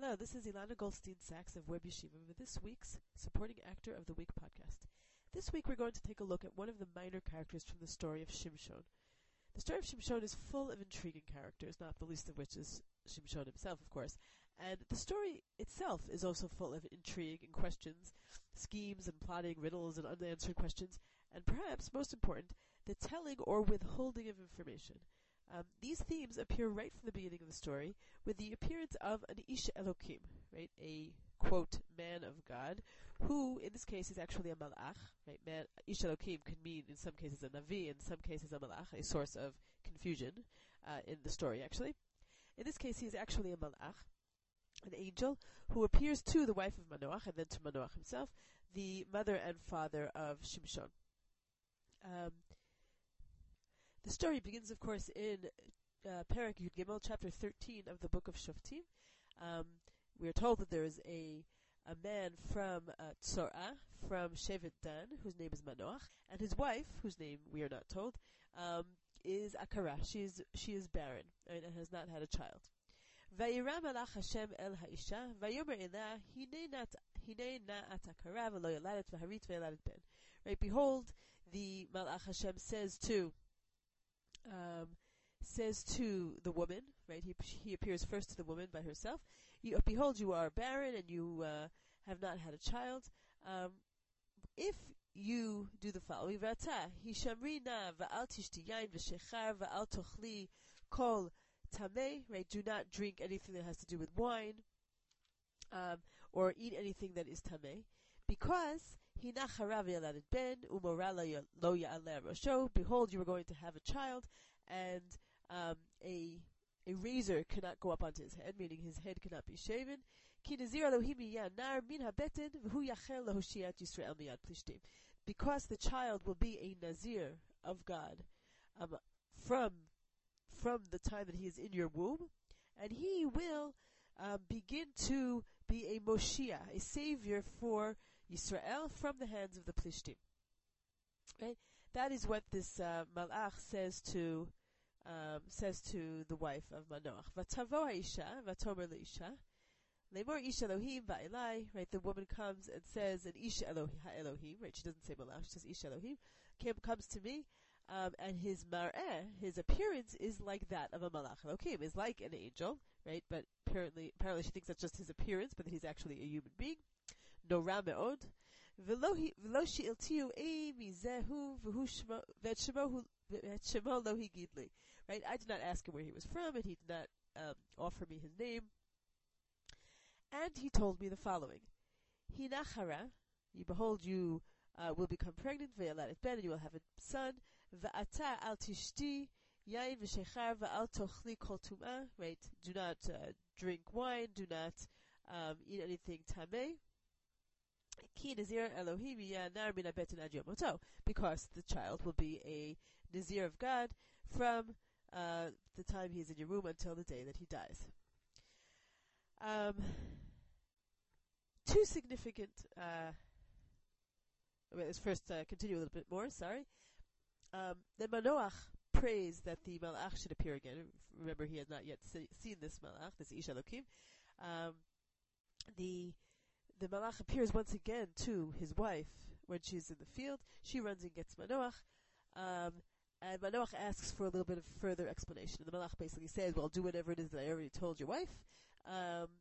Hello, this is Ilana Goldstein-Sachs of Web Yeshiva with this week's Supporting Actor of the Week podcast. This week we're going to take a look at one of the minor characters from the story of Shimshon. The story of Shimshon is full of intriguing characters, not the least of which is Shimshon himself, of course. And the story itself is also full of intrigue and questions, schemes and plotting, riddles and unanswered questions, and perhaps, most important, the telling or withholding of information. These themes appear right from the beginning of the story with the appearance of an Ish Elokim, right? A, quote, man of God, who, in this case, is actually a malach, right? Ish Elokim could mean, in some cases, a Navi, in some cases, a malach, a source of confusion, in the story, actually. In this case, he is actually a malach, an angel, who appears to the wife of Manoach, and then to Manoach himself, the mother and father of Shimshon. The story begins, of course, in Perek Yud Gimel, chapter 13 of the book of Shoftim. We are told that there is a man from Tzorah, from Shevet Dan, whose name is Manoach, and his wife, whose name we are not told, is Akara. She is barren and has not had a child. Vayira malach Hashem el ha'isha, vayomer ela, hinei na'at Akara, v'lo yaladet v'harit v'yaladet ben. Right, behold, the malach Hashem says to the woman, right? He appears first to the woman by herself. Behold, you are barren and you have not had a child. If you do the following, V'ata hishamri na va'al tishti yain v'shechar va'al tochli kol tameh, right? Do not drink anything that has to do with wine, or eat anything that is tameh. Because hinacharav yaladet ben umora lo ya'aleh rosho. Behold, you are going to have a child, and a razor cannot go up onto his head, meaning his head cannot be shaven. Ki nazir Elohim yanar min habeten v'hu yacher lahoshiat Yisrael miyad plishtim. Because the child will be a nazir of God from the time that he is in your womb, and he will begin to be a Moshiach, a savior for Yisrael from the hands of the Plishtim. Right? That is what this malach says to the wife of Manoach. Vatavo ha'isha, vatomer le'isha, le'mor ish Elohim va'elai. Right? The woman comes and says, "An ish Elohim." Right? She doesn't say malach; she says ish Elohim. Comes to me. And his mar'eh, his appearance, is like that of a malach Elokim, is like an angel, right? But apparently she thinks that's just his appearance, but that he's actually a human being. Nora me'od. V'lo shi'iltiu mizehu v'shemo lo higid li. Right? I did not ask him where he was from, and he did not offer me his name. And he told me the following. Hinachara, behold, you will become pregnant, ve'yaladet ben, and you will have a son. Va'ata al tishti yain v'shechar va'al tochli kol tum'ah. Right? Do not drink wine. Do not eat anything tameh. Ki nazir Elohim yanar min habeten ad yom moto. Because the child will be a nazir of God from the time he is in your womb until the day that he dies. Two significant. Let's first continue a little bit more, sorry. Then Manoach prays that the malach should appear again. Remember, he has not yet seen this malach, this Ish Elokim. The malach appears once again to his wife when she's in the field. She runs and gets Manoach, and Manoach asks for a little bit of further explanation. And the malach basically says, well, do whatever it is that I already told your wife, and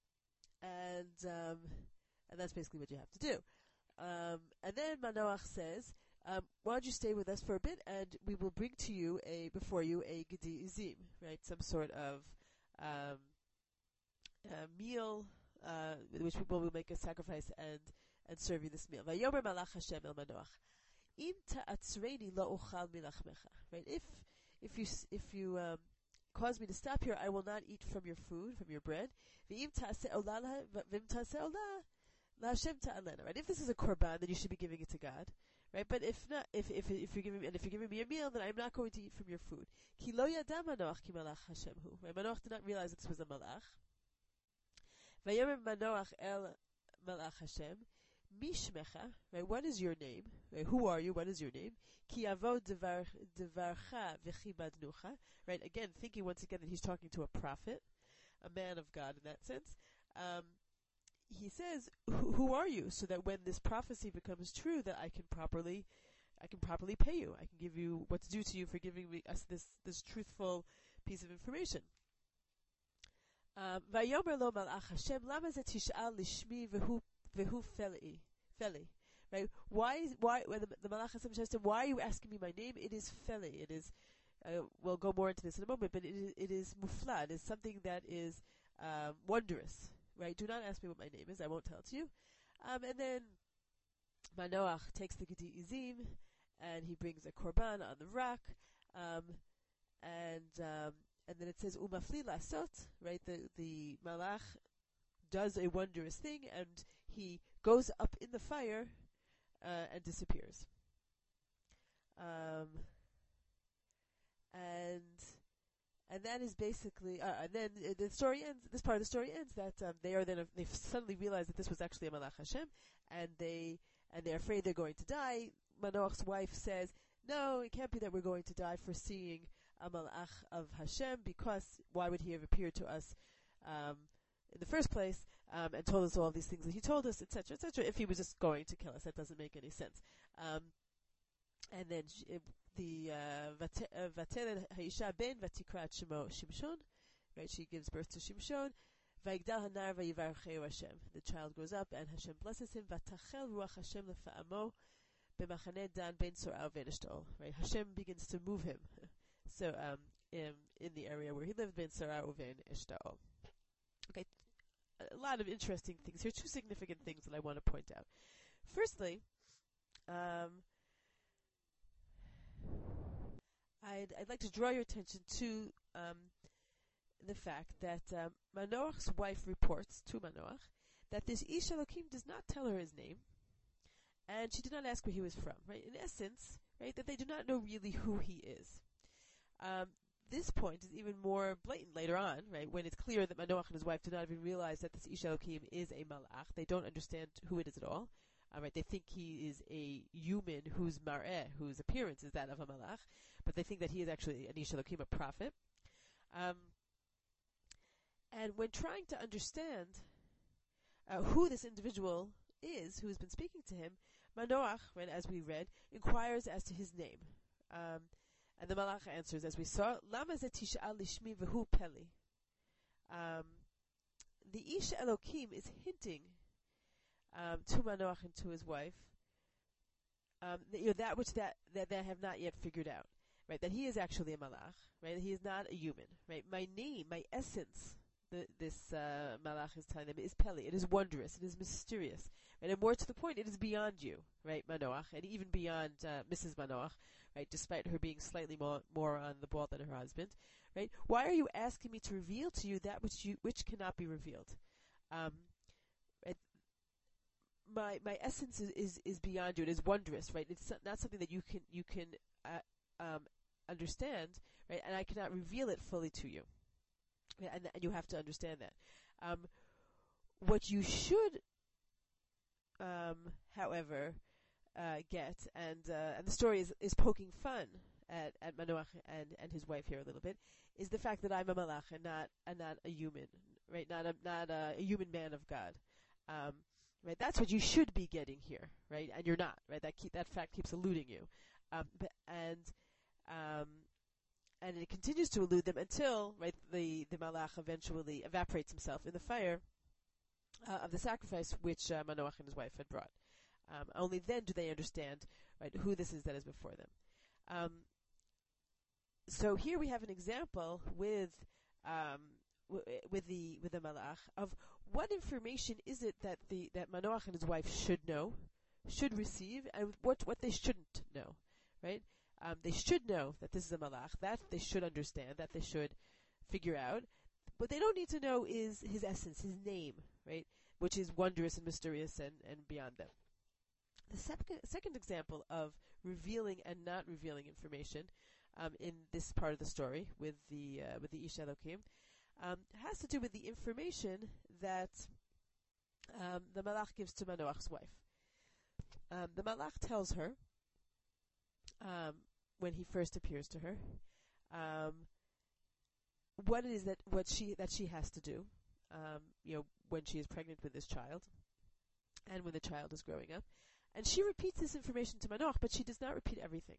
that's basically what you have to do. And then Manoach says, why don't you stay with us for a bit, and we will bring to you before you a gedi izim, right? Some sort of meal, which people will make a sacrifice and serve you this meal. Vayomer malach Hashem el Manoach, im ta'atzreini lo ochal milachmecha. Right? If you cause me to stop here, I will not eat from your food, from your bread. V'im ta'aseh olah v'im ta'aseh olah. Right? If this is a korban, then you should be giving it to God, right? But if not, if you're giving me a meal, then I'm not going to eat from your food. Ki lo yada Manoach ki malach Hashem hu. Right? Manoach did not realize that this was a malach. Vayomer Manoach el malach Hashem, mishmecha. Right? What is your name? Right? Who are you? What is your name? Ki avod devarcha v'chibadnucha. Right? Again, thinking once again that he's talking to a prophet, a man of God in that sense. he says, "Who are you?" So that when this prophecy becomes true, that I can properly pay you. I can give you what's due to you for giving us this truthful piece of information. Vayomer lo malach Hashem, lama ze tish'al lishmi v'hu feli. Right? Why when the malach Hashem says to him, "Why are you asking me my name?" It is feli. It is. We'll go more into this in a moment, but it is mufla. It is something that is wondrous. Right? Do not ask me what my name is. I won't tell it to you. And then Manoach takes the Gedi Izim, and he brings a korban on the rock, and then it says umafli lasot. Right? The malach does a wondrous thing, and he goes up in the fire and disappears. And that is basically, and then the story ends. This part of the story ends that they suddenly realize that this was actually a Malach Hashem, and they're afraid they're going to die. Manoach's wife says, "No, it can't be that we're going to die for seeing a Malach of Hashem, because why would he have appeared to us in the first place and told us all these things that he told us, etc., etc. If he was just going to kill us, that doesn't make any sense." And then Vateled Haisha ben Vatikrat Shemo Shimshon, right? She gives birth to Shimshon. Vayigdal Hanar Vayivarcheu Hashem. The child grows up and Hashem blesses him. Vatachel Ruach Hashem lefa'amo b'machane Dan ben Sorah uven Eshtaol. Right? Hashem begins to move him. So in the area where he lived, ben Sorah uven Eshtaol. Okay, a lot of interesting things here. Two significant things that I want to point out. Firstly, I'd like to draw your attention to the fact that Manoach's wife reports to Manoach that this Ish Elokim does not tell her his name, and she did not ask where he was from. Right? In essence, right, that they do not know really who he is. This point is even more blatant later on, right, when it's clear that Manoach and his wife do not even realize that this Ish Elokim is a malach. They don't understand who it is at all. Right, they think he is a human whose mar'eh, whose appearance is that of a malach, but they think that he is actually an Ish Elokim, a prophet. And when trying to understand who this individual is who has been speaking to him, Manoach, right, as we read, inquires as to his name. And the malach answers, as we saw, Lama ze tish'al lishmi v'hu peli. The Ish Elokim is hinting to Manoach and to his wife, that which that they have not yet figured out, right? That he is actually a malach, right? He is not a human, right? My name, my essence, this malach is telling them, is peli. It is wondrous. It is mysterious, right? And more to the point, it is beyond you, right, Manoach, and even beyond Mrs. Manoach, right? Despite her being slightly more on the ball than her husband, right? Why are you asking me to reveal to you that which cannot be revealed? My essence is beyond you. It is wondrous, right? It's not something that you can understand, right? And I cannot reveal it fully to you, right? And you have to understand that. What you should, however, get, and the story is poking fun at Manoach and his wife here a little bit, is the fact that I'm a malach and not a human, right? Not a human man of God. Right, that's what you should be getting here, right? And you're not, right? That fact keeps eluding you, and it continues to elude them until, right, the malach eventually evaporates himself in the fire of the sacrifice which Manoach and his wife had brought. Only then do they understand, right, who this is that is before them. So here we have an example with the malach of what information is it that Manoach and his wife should know, should receive, and what they shouldn't know, right? They should know that this is a malach, that they should understand, that they should figure out. What they don't need to know is his essence, his name, right? Which is wondrous and mysterious and beyond them. The second example of revealing and not revealing information in this part of the story with the Ish Elokim has to do with the information that the malach gives to Manoach's wife. The malach tells her, when he first appears to her, what it is that she has to do, when she is pregnant with this child, and when the child is growing up. And she repeats this information to Manoach, but she does not repeat everything.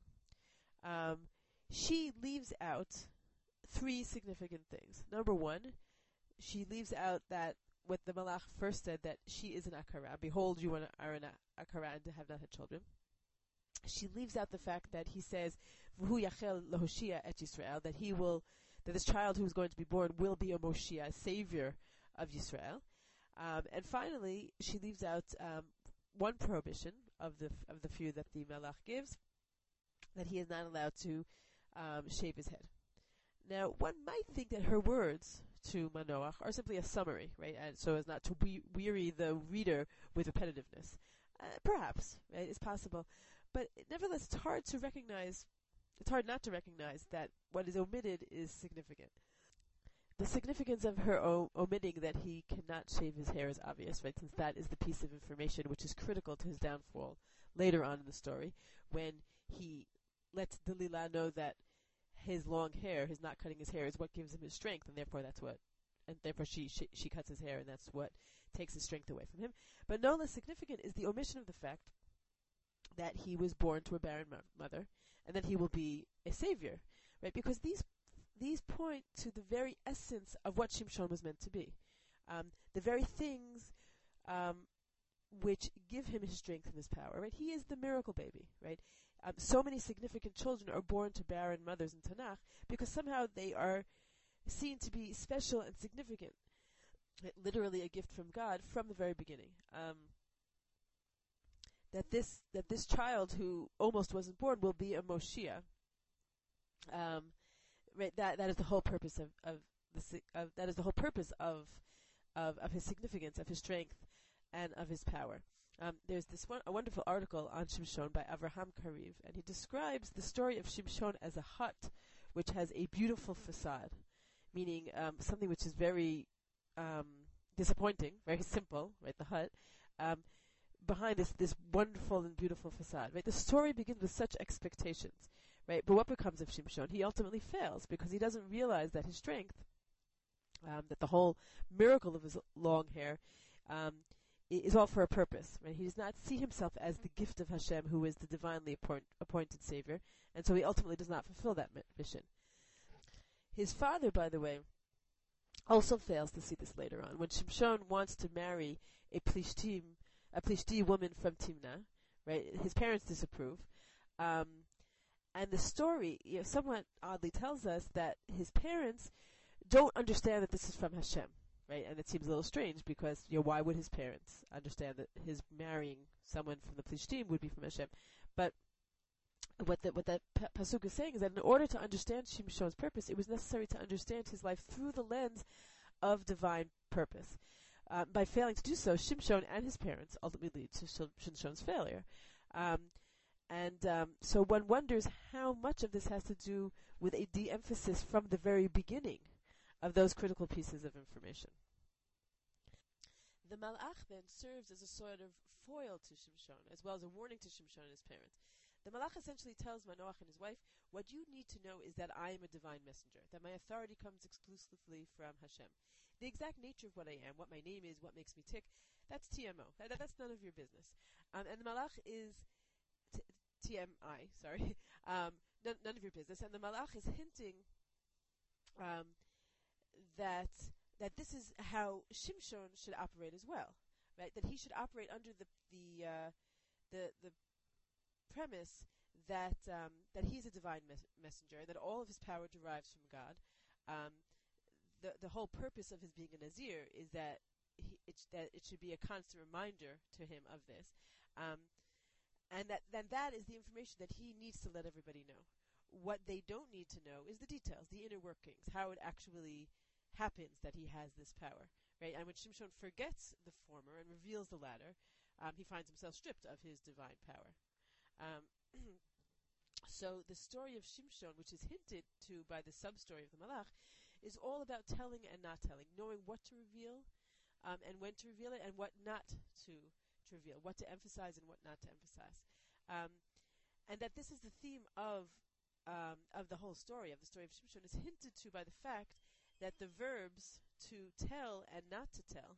She leaves out three significant things. Number one, she leaves out that what the Malach first said, that she is an Akara. Behold, you are an Akara and have not had children. She leaves out the fact that he says, V'hu yachel lahoshia et Yisrael, that this child who is going to be born will be a Moshiach, a savior of Yisrael. And finally, she leaves out one prohibition of the few that the Malach gives, that he is not allowed to shave his head. Now, one might think that her words to Manoach are simply a summary, right? And so as not to weary the reader with repetitiveness. Perhaps, right? It's possible. But nevertheless, it's hard not to recognize that what is omitted is significant. The significance of her omitting that he cannot shave his hair is obvious, right? Since that is the piece of information which is critical to his downfall later on in the story, when he lets Delilah know that his long hair, his not cutting his hair, is what gives him his strength, and therefore she cuts his hair, and that's what takes his strength away from him. But no less significant is the omission of the fact that he was born to a barren mother, and that he will be a savior, right? Because these point to the very essence of what Shimshon was meant to be. The very things which give him his strength and his power, right? He is the miracle baby, right? So many significant children are born to barren mothers in Tanakh because somehow they are seen to be special and significant, right? Literally a gift from God from the very beginning. That this child who almost wasn't born will be a Moshiach. Right, that is the whole purpose that is the whole purpose of his significance, of his strength, and of his power. There's a wonderful article on Shimshon by Avraham Kariv, and he describes the story of Shimshon as a hut which has a beautiful facade, meaning something which is very disappointing, very simple, right? The hut. Behind this wonderful and beautiful facade, right? The story begins with such expectations, right? But what becomes of Shimshon? He ultimately fails because he doesn't realize that his strength, that the whole miracle of his long hair, is all for a purpose, right? He does not see himself as the gift of Hashem, who is the divinely appointed Savior, and so he ultimately does not fulfill that mission. His father, by the way, also fails to see this later on. When Shimshon wants to marry a Plishti woman from Timnah, right? His parents disapprove. And the story, somewhat oddly tells us that his parents don't understand that this is from Hashem, right? And it seems a little strange because, why would his parents understand that his marrying someone from the Plishtim would be from Hashem? But what that pasuk is saying is that in order to understand Shimshon's purpose, it was necessary to understand his life through the lens of divine purpose. By failing to do so, Shimshon and his parents ultimately lead to Shimshon's failure. So one wonders how much of this has to do with a de-emphasis from the very beginning of those critical pieces of information. The Malach then serves as a sort of foil to Shimshon, as well as a warning to Shimshon and his parents. The Malach essentially tells Manoach and his wife, what you need to know is that I am a divine messenger, that my authority comes exclusively from Hashem. The exact nature of what I am, what my name is, what makes me tick, that's TMO. That's none of your business. And the Malach is TMI, sorry, none of your business. And the Malach is hinting that this is how Shimshon should operate as well, right? That he should operate under the premise that he's a divine messenger, that all of his power derives from God. The whole purpose of his being a Nazir is that it should be a constant reminder to him of this. And that is the information that he needs to let everybody know. What they don't need to know is the details, the inner workings, how it actually happens that he has this power, right? And when Shimshon forgets the former and reveals the latter, he finds himself stripped of his divine power. So the story of Shimshon, which is hinted to by the sub-story of the Malach, is all about telling and not telling, knowing what to reveal, and when to reveal it, and what not to reveal, what to emphasize and what not to emphasize. And that this is the theme of the whole story, of the story of Shimshon, is hinted to by the fact that the verbs to tell and not to tell,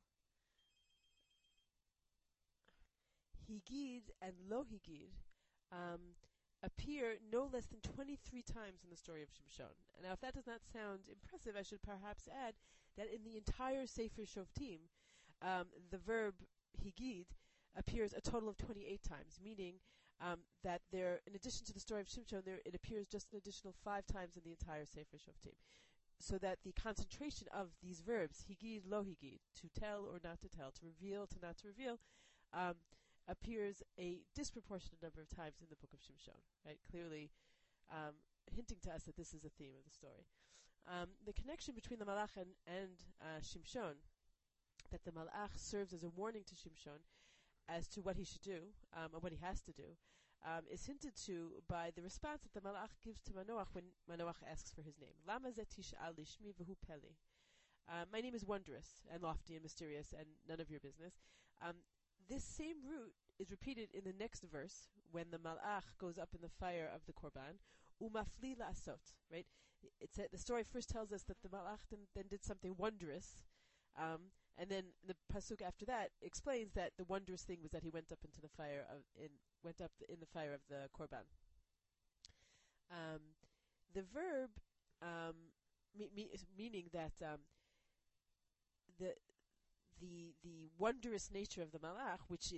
higid and lo higid, appear no less than 23 times in the story of Shimshon. Now, if that does not sound impressive, I should perhaps add that in the entire Sefer Shoftim, the verb higid appears a total of 28 times, meaning that there, in addition to the story of Shimshon, it appears just an additional 5 times in the entire Sefer Shoftim. So that the concentration of these verbs, higid, lo higid, to tell or not to tell, to reveal, to not to reveal, appears a disproportionate number of times in the book of Shimshon, right? Clearly hinting to us that this is a theme of the story. The connection between the Malach and Shimshon, that the Malach serves as a warning to Shimshon as to what he should do, or what he has to do, is hinted to by the response that the Malach gives to Manoach when Manoach asks for his name. Lama ze tish'al lishmi v'hu peli. My name is wondrous and lofty and mysterious and none of your business. This same root is repeated in the next verse when the Malach goes up in the fire of the Korban. Umafli la'asot, right? The story first tells us that the Malach then did something wondrous, and then the pasuk after that explains that the wondrous thing was that he went up into the fire in the fire of the Korban. The verb meaning that the wondrous nature of the Malach, which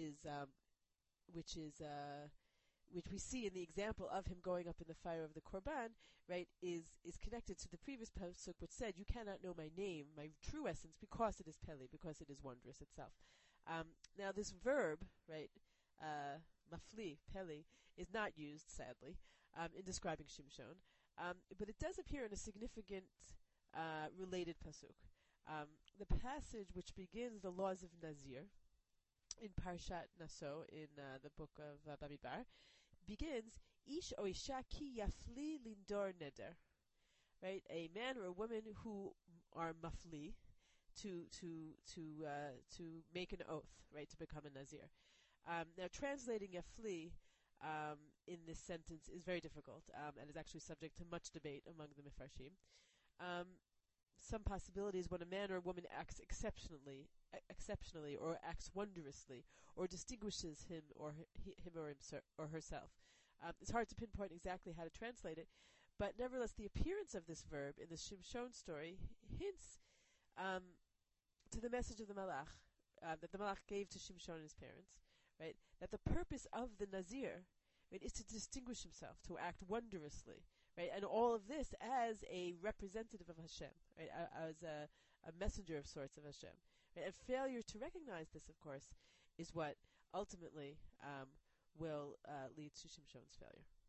we see in the example of him going up in the fire of the Korban, right, is connected to the previous pasuk, which said, "You cannot know my name, my true essence, because it is peli, because it is wondrous itself." Now, this verb, right, mafli, peli, is not used, sadly, in describing Shimshon, but it does appear in a significant related pasuk. The passage which begins the laws of Nazir in Parshat Naso in the book of Bamidbar begins Ish o isha ki yafli lindor neder, right? A man or a woman who are mafli to make an oath, right, to become a Nazir. Now, translating yafli in this sentence is very difficult and is actually subject to much debate among the Mefarshim. Some possibilities when a man or a woman acts exceptionally, or acts wondrously, or distinguishes him or herself. It's hard to pinpoint exactly how to translate it, but nevertheless, the appearance of this verb in the Shimshon story hints to the message of the Malach that the Malach gave to Shimshon and his parents, right? That the purpose of the Nazir, right, is to distinguish himself, to act wondrously. Right, and all of this as a representative of Hashem, right, as a messenger of sorts of Hashem. Right? And failure to recognize this, of course, is what ultimately will lead to Shimshon's failure.